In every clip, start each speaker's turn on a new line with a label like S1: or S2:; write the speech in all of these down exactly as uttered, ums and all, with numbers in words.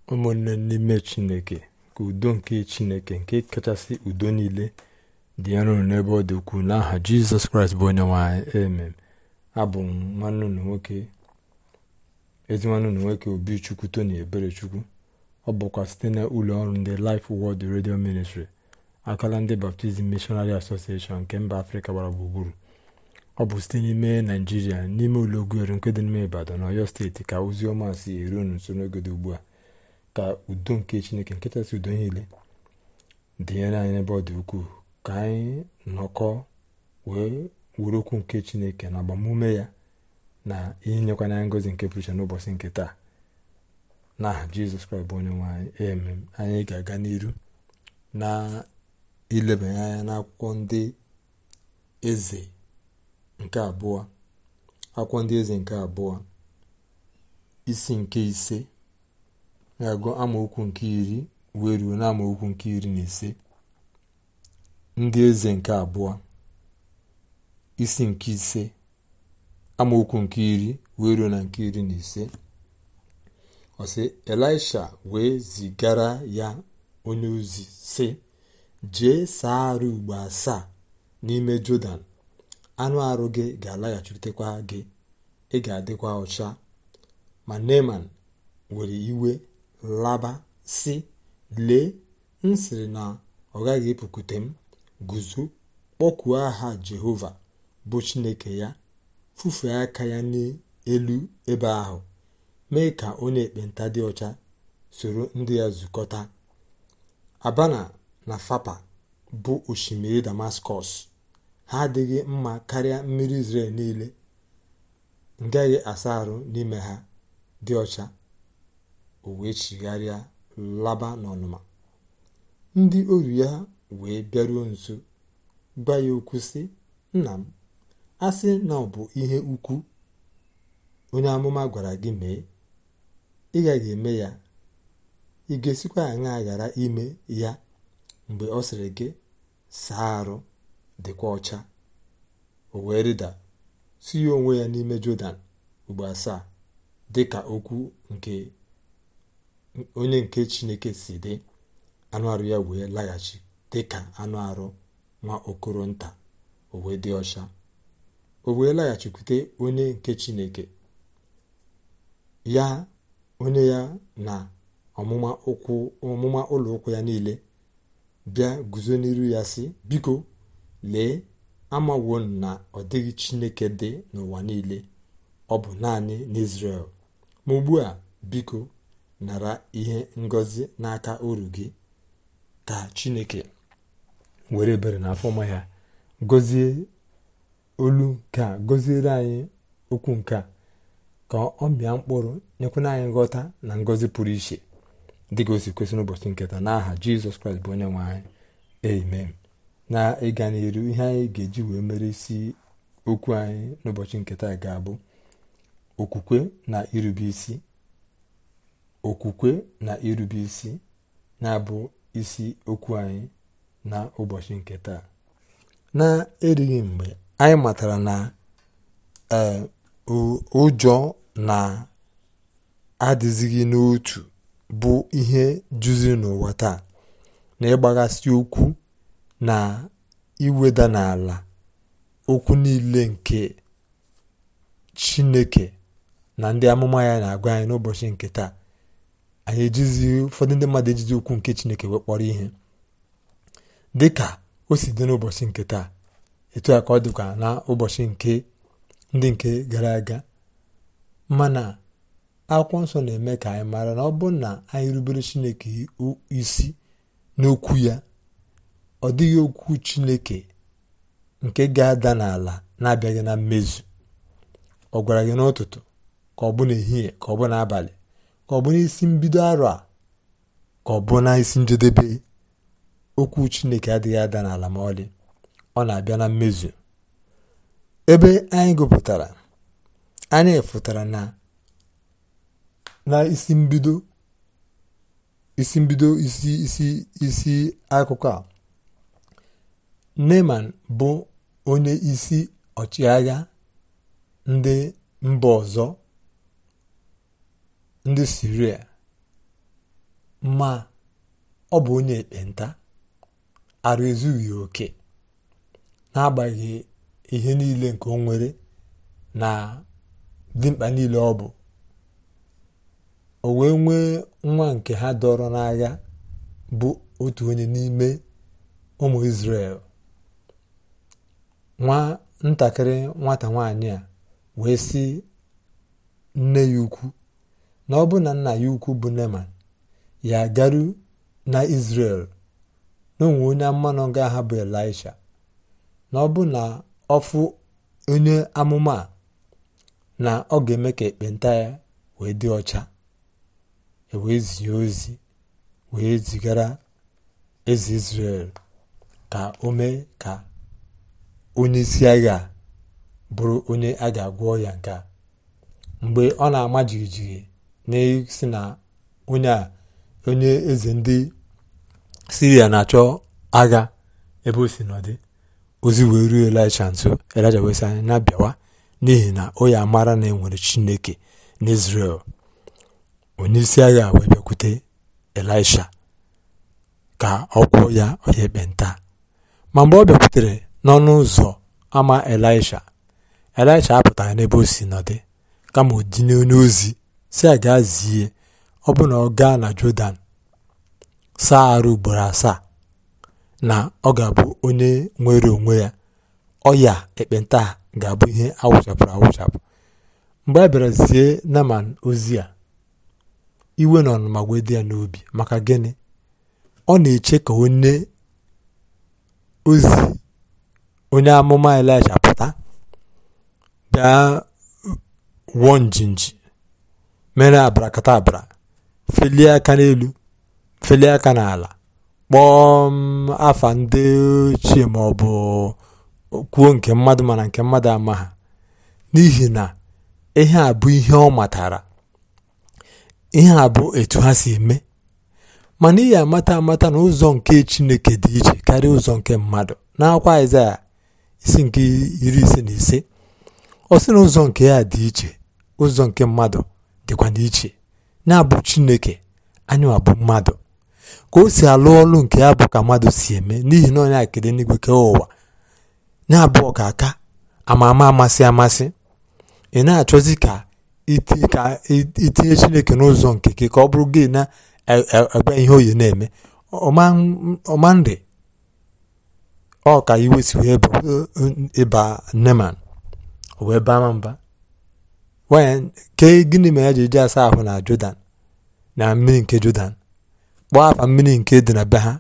S1: ụmụnne n'ime Chineke, ka udo nke Chineke nke kachasị udo niile dị nro n'ebe ọ dị ukwuu n'aha Jizọs Kraịst bụ onye nwe anyị. Amen. Abụ m nwanne unu nwoke ezi nwanne unu nwoke Obichukwu Tony Eberechukwu. Ọ bụkwa site na ụlọ ọrụ ndị Life Word Radio Ministry, akala ndị Baptist Missionary Association nke mba Afrịka gbara gburugburu. Ọ bụ site n'ime Naijiria, n'ime ụlọ Oguere nke dị n'ime Ibadan na Ọyọ steeti, ka ozi ọma si eru unu nso n'oge dị ugbu a. Ka udo nke Chineke nke kachasị udo niile dịnyere anyị n'ebe ọ dị ukwuu, ka anyị nọkọ wee were okwu nke Chineke na agbamume ya na ihe nyekwana anyị ngọzi nke pụrụ iche n'ụbọchị nke taa, n'aha Jizọs Kraịst bụ onye nwe anyị. Amen. Anyị ga-aga n'iru na ilebanye anya n'akwụkwọ ndị eze nke abụọ akwụkwọ ndị eze nke abụọ isi nke ise, na-agụ amaokwu nke iri wee ruo na amaokwu nke iri na ise. Ndị eze nke abụọ isi nke ise amaokwu nke iri wee ruo na nke iri na ise. Ọ sị, Elisha wee zigara ya onye ozi sị, jee saa arụ ugbo asaa n'ime Jọdan, anụ arụ gị ga-alaghachitekwa gị, ị ga-adịkwa ọcha. Ma Neeman were iwe laba sị, lee, m sịrị na ọ gaghị epukute m. Guzo, kpọkuo aha Jehova bụ Chineke ya, fufee aka ya n'elu ebe ahụ, mee ka onye ekpenta dị ọcha soro ndị ya zukọta. Abana na Fapa bụ osimiri Damaskọs, ha adịghị mma karịa mmiri Izrel niile. M gaghị asa arụ n'ime ha, dị ọcha. O wee chigharịa laba n'ọnụma. Ndị oru ya wee bịaruo nso, gwa ya okwu sị, nna m, a sị na ọ bụ ihe ukwu onye amụma gwara gị mee, ị gaghị eme ya. Ị ga-esikwa aṅa ghara ime ya mgbe ọ sịrị gị saa arụ dịkwa ọcha? O wee rịda tinye onwe ya n'ime Jọdan ugbo asaa, dịka okwu nke onye nke Chineke si dị. Anụ arụ ya wee laghachi dịka anụ arụ nwa okoro nta, o wee dị ọcha. O wee laghachikwute onye nke Chineke ya, onye ya na ọmụma ụlọ ụkwụ ya niile bịa guzo n'iru ya sị, biko lee, amawo na ọ dịghị Chineke dị n'ụwa niile, ọ bụ naanị n'Izrel. Ma ugbu a, biko nara ihe ngọzi n'aka oru gị. Ka Chineke were ebere na afọ ọma ya gọzie olu nke a, gọziere anyị okwu nke a, ka ọ mịa mkpụrụ, nyekwana anyị nghọta na ngọzi pụrụ iche dịka o si kwesị n'ụbọchị nketa, n'aha Jizọs Kraịst bụ onye nwe anyị. Amen. Na ịga n'iru, ihe anyị ga-eji wee mere isi okwu anyị n'ụbọchị nketa ga-abụ okwukwe na irube isi. Okwukwe na irube isi na-abụ isi okwu anyị na ụbọchị nketa. Na-erighị mgbe anyị matara na ụjọ na-adịzighị n'otu bụ ihe juziri n'ụwa taa, na ịgbaghasị okwu na iweda n'ala okwu niile nke Chineke na ndị amụma ya na-agwa anyị n'ụbọchị nke taa. Anyị ejizi ụfọdụ ndị mmadụ ejizi okwu nke Chineke wee kpọrọ ihe, dịka o si dị n'ụbọchị nke taa, etu a ka ọ dịkwa na ụbọchị nke ndị nke gara aga. Mana akwụkwọ nsọ na-eme ka anyị mara na ọ bụ na anyị rubere Chineke isi n'okwu ya, ọ dịghị okwu Chineke nke ga-ada n'ala na-abịaghị na mmezu. Ọ gwara gị n'ụtụtụ, ka ọ bụ n'ehihie, ka ọ bụ n'abalị, ka ọ bụ n'isi mbido arọ a, ka ọ bụ n'isi njedebe, okwu Chineke adịghị ada n'ala ma ọlị, ọ na-abịa na mmezu. Ebe anyị gụpụtara, anyị fụtara na na isi mbido isi mbido isi isi isi akụkọ a, Neeman bụ onye isi ọchịagha ndị mba ọzọ, ndị Siria, ma ọ bụ onye ekpenta, arụ ezughị oke, n'agbaghị ihe niile nke o nwere na dimkpa niile ọ bụ. O wee nwee nwa nke ha dọrọ n'agha bụ otu onye n'ime ụmụ Izrel. Nwa ntakịrị nwata nwaanyị a wee sị nne ya ukwu na ọ bụ na nna ya ukwu bụ Neman ya garu na Izrel na onwe onye mmanụ ga-aha bụ Elisha, na ọ bụ na ọfụ onye amụma na ọ ga-eme ka ekpenta ya wee dị ọcha. E wee zie ozi wee zigara eze Izrel ka o mee ka onye isi agha bụrụ onye a ga-agwọ ya nke a. Mgbe ọ na-ama jigijigi n'isi na onye a onye eze ndị Siria na-achọ agha ebe o si nọdị, ozi wee ruo Elisha nso. Elisha wee sị na bịawa, n'ihi na o ya amara na enwere Chineke n'Izrel. Onye isi agha wee bịakwute Elisha ka ọ gwọọ ya ọya ekpenta. Ma mgbe ọ bịakwutere n'ọnụ ụzọ ama Elisha, Elisha apụtaghị n'ebe o si nọdị, kama o dinye onye ozi si a gaa zie ọ bụ na ọ gaa na Jọdan saa arụ ugboro asaa na ọ ga-abụ onye nwere onwe ya, ọya ekpenta ga-abụ ihe awụchapụrụ awụchapụ. Mgbe a bịara zie Neman ozi a, iwe na ọnụma wee dị ya n'obi. Maka gịnị? Ọ na-eche ka onye ozi onye amụma Elisha pụta bịa wụọ njinji, mere abrakadabra, felie aka n'elu, felie aka n'ala, kpọọ afa ndị ochie ma ọ bụ kwuo nke mmadụ mana nke mmadụ ama ha, n'ihi na ihe a bụ ihe ọ matara, ihe a bụ etu ha si eme. Mana ihe amata amata na ụzọ nke Chineke dị iche karịa ụzọ nke mmadụ. N'akwụkwọ Aịzaya isi nke iri ise na ise, ọ sị na ụzọ nke ya dị iche, ụzọ nke mmadụ dịkwa n'iche. Na-abụ Chineke, anyị abụ mmadụ. Ka o si alụ ọlụ nke ya bụ ka mmadụ si eme, n'ihi na onye akede n'igwe kee ụwa. Na-abụ ọkaka ama ama amasị amasị. Ị na-achọzi ka itinye Chineke n'ụzọ nke gị, ka ọ bụrụ gị na ebe ihe oyi na-eme ọma nri. Ọ ka iwe si wee ịba Neman, o wee baa mba. Nwanyị ke gịnị ma ya ji eji asa ahụ na Jọdan, na mmiri nke Jọdan, kpọọ afa mmiri nke dị na be ha,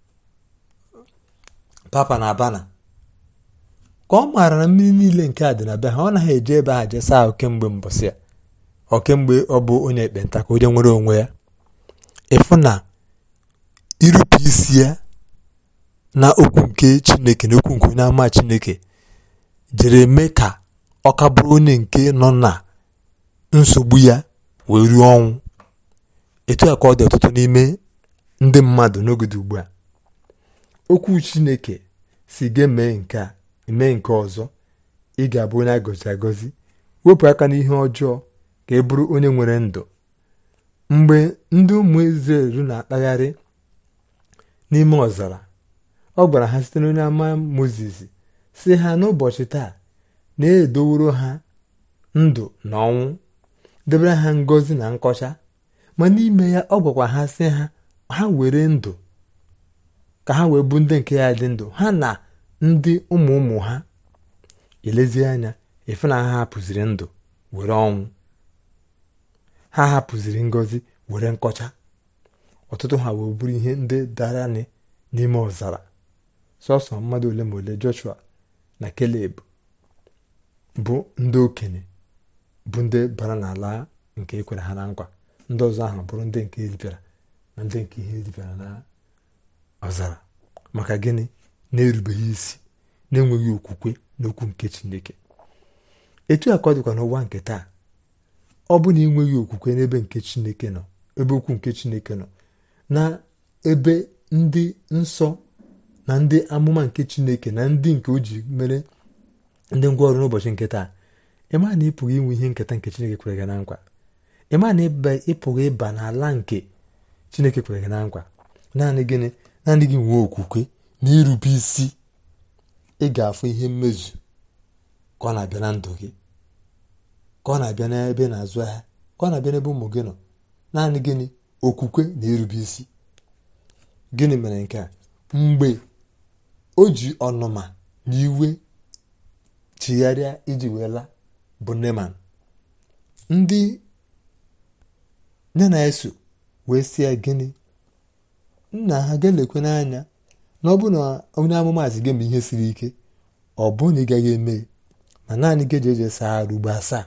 S1: papa na abana. Ka ọ maara na mmiri niile nke a dị na be ha, ọ naghị eje ebe ha je saa ahụ kemgbe mbọsị ya, ọ kemgbe ọ bụ onye ekpenta ka o je nwere onwe ya. Ịfụ na irupụ isi ya na okwu nke Chineke na okwu nke onye ama Chineke jere mee ka ọ ka bụrụ onye nke nọ na nsogbu ya wee ruo ọnwụ. Etu a ka ọ dị ọtụtụ n'ime ndị mmadụ n'oge ugbu a. Okwu Chineke si gị mee nke a, mee nke ọzọ, ị ga-abụ onye agọzi agọzi. Wepụ aka n'ihe ọjọọ ka ị bụrụ onye nwere ndụ. Mgbe ndị ụmụ Izrel na-akpagharị n'ime ọzara, ọ gwara ha site n'onye ama Mozis si ha n'ụbọchị taa na-edoworo ha ndụ na ọnwụ, debere ha ngọzi na nkọcha. Ma n'ime ya ọ gwakwa ha sị ha ha were ndụ ka ha wee bụ ndị nke ya dị ndụ, ha na ndị ụmụ ụmụ ha. Elezie anya efu na ha hapụziri ndụ were ọnwụ, ha hapụziri ngọzi were nkọcha. Ọtụtụ ha wee bụrụ ihe ndị dara n'ime ọzara. Sọsọ mmadụ ole ma ole, Joshua na Keleb, bụ ndị okenye, bụ ndị bara n'ala nke ekwere ha na nkwa. Ndị ọzọ ahụ bụrụ ndị nke eripịara na ndị nke ihe eripịara na ọzara. Maka gịnị? Na-erubeghị isi, na-enweghị okwukwe n'okwu nke Chineke. Etu a ka ọ dịkwa n'ụwa nke taa. Ọ bụ na ị nweghị okwukwe n'ebe nke Chineke nọ, ebe okwu nke Chineke nọ, na ebe ndị nsọ na ndị amụma nke Chineke na ndị nke o ji mere ndị ngwa ọrụ n'ụbọchị nke taa, ịma na ịpụghị inwe ihe nketa nke Chineke kwere gị na nkwa. Ịma na ịpụghị ịba n'ala nke Chineke kwere gị na nkwa. Naanị gịnị? Naanị gị nwee okwukwe na irube isi, ị ga-afụ ihe mmezu ka ọ na-abịa na ndụ gị, ka ọ na-abịa n'ebe na-azụ ahịa, ka ọ na-abịa n'ebe ụmụ gị nọ. Naanị gịnị? Okwukwe na irube isi. Gịnị mere nke a? Mgbe o ji ọnụma na iwe chigharịa iji wee laa bụ Neman, ndị nne na-eso wee sị ya, gịnị? Nna ha ga-elekwe n'anya na ọ bụ na onye amụmasị gị ma ihe siri ike, ọ bụ na ị gaghị eme, ma naanị gị eji eje saa arụ ugbo asaa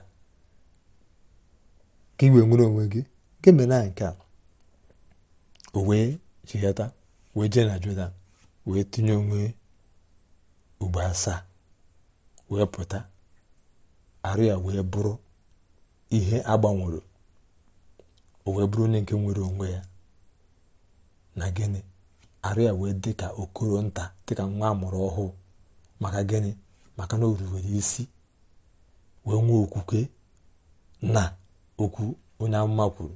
S1: ka i wee nwere onwe gị. Kemgbe na nke a, o wee chighata wee jee na Jọdan wee tinye onwe ugbo asaa wee pụta, arụ ya wee bụrụ ihe agbanwere. O wee bụrụ onye nke nwere onwe ya na gịnị? Arụ ya wee dị ka okoro nta, dị ka nwa amụrụ ọhụụ. Maka gịnị? Maka na o ruwere isi wee nwee okwukwe na okwu onye amụma kwuru.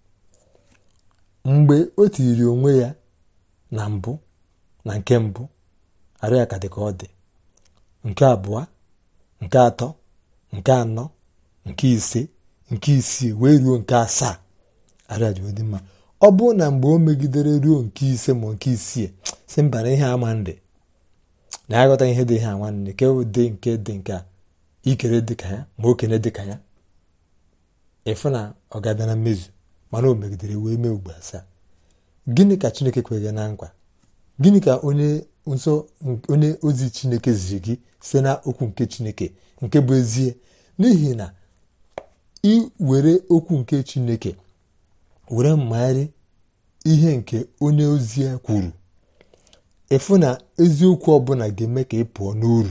S1: Mgbe o tiri onwe ya na mbụ, na nke mbụ, arụ ya ka dị ka ọ dị. Nke abụọ, nke atọ, nke anọ, nke ise, nke isii, wee ruo nke asaa, arụ ya ji dị mma. Ọ bụrụ na mgbe o megidere ruo nke ise ma nke isii, si mba na ihe ama ndị na ya ghọta ihe dị ihe a nwanne, ke ụdị nke dị nke a ikere dị ka ya ma okene dị ka ya, ịfụ na ọ ga-abịa na mmezu. Mana o megidere wee mee ugbo asaa. Gịnị ka Chineke kwere na nkwa? Gịnị ka onye nsọ, onye ozi Chineke ziri gị site na okwu nke Chineke nke bụ ezie? N'ihi na ị were okwu nke Chineke were mmagharị ihe nke onye ozi ya kwuru, ịfụ na eziokwu ọbụla ga-eme ka ị pụọ n'uru.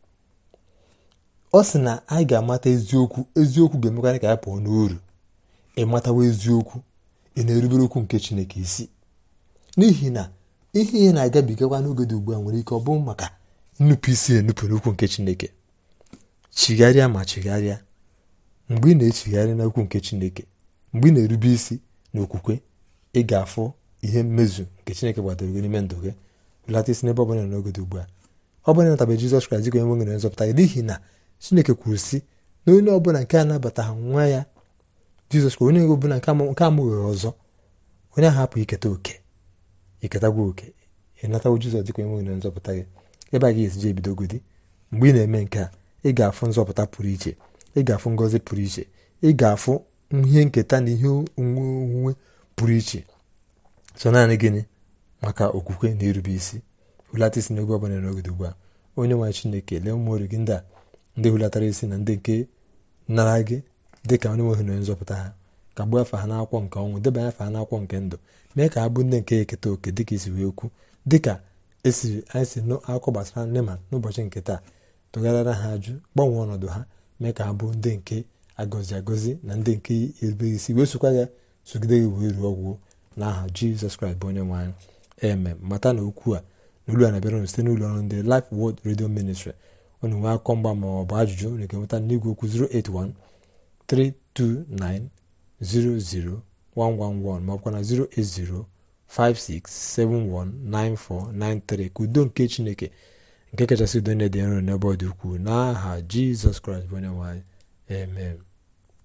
S1: Ọ sị na anyị ga-amata eziokwu, eziokwu ga-emekwa ka anyị pụọ n'uru. Ị matawa eziokwu, ị na-erubere okwu nke Chineke isi. N'ihi na ihe ihe na-agabigakwa n'oge dị ugbu a nwere ike ọ bụ maka nnupụ isi enupụ n'okwu nke Chineke. Chigharịa ma chigharịa. Mgbe ị na-echigharị n'okwu nke Chineke, mgbe ị na-erube isi n'okwukwe, ị ga-afụ ihe mmezu nke Chineke gbadoro gị n'ime ndụ gị. Hụlata isi n'ebe ọ bụla n'oge dị ugbu a. Ọ bụla natabe Jizọs Kraịst dịka onye nwe nwere nzọpụta gị. N'ihi na Chineke kwuru sị na onye ọbụla nke anabataghị nwa ya Jizọs Kraịst, onye ọbụla nke amụghị ọzọ, onye ahụ hapụ iketa oke. Iketagwa oke, ịnatawo Jizọs dịka onye nwe nwere nzọpụta gị. Ebe a ga-esiji ebidogodi. Mgbe ị na-eme nke a, ị ga-afụ nzọpụta pụrụ iche, ị ga-afụ ngọzi pụrụ iche, ị ga-afụ ihe nketa na ihe onwunwe pụrụ iche. So naanị gịnị? Maka okwukwe na irube isi. Hụlata isi n'oge ọbụla n'oge ugbu a. Onye nwe Chineke, lee ụmụ ọrụ gị ndị a, ndị hulatara isi na ndị nke nara gị dịka onye nwe ha na nzọpụta ha, ka gbuo afa ha n'akwụkwọ nke ọnwụ, debanye afa ha n'akwụkwọ nke ndụ, mee ka ha bụ ndị nke eketa oke dịka isi wee okwu, dịka esiri anyị si n'akụkọ gbasara Neman n'ụbọchị nke taa. Tụgharịara ha ajụ, gbanwee ọnọdụ ha, mee ka ha bụ ndị nke agọzi agọzi na ndị nke erubeghị isi, wee sokwa ya sogide gị wee ruo ọgwụgwụ n'aha Jizọs Kraịst bụ onye nwe anyị. Amen. Mata na okwu a n'olu a na-abịara site n'ụlọ ọrụ ndị Life Word Radio Ministry. Unu nwee akọ mgba ma ọ bụ ajụjụ, unu ga-enweta n'igwe okwu zero eight one three two nine zero zero one one one ma ọ bụkwa na zero eight zero five six seven one nine four nine three. Ka udo nke Chineke nke kachasị udo na-ede nro n'ebe ọ dị ukwuu n'aha Jizọs Kraịst bụ onye nwe anyị. Amen.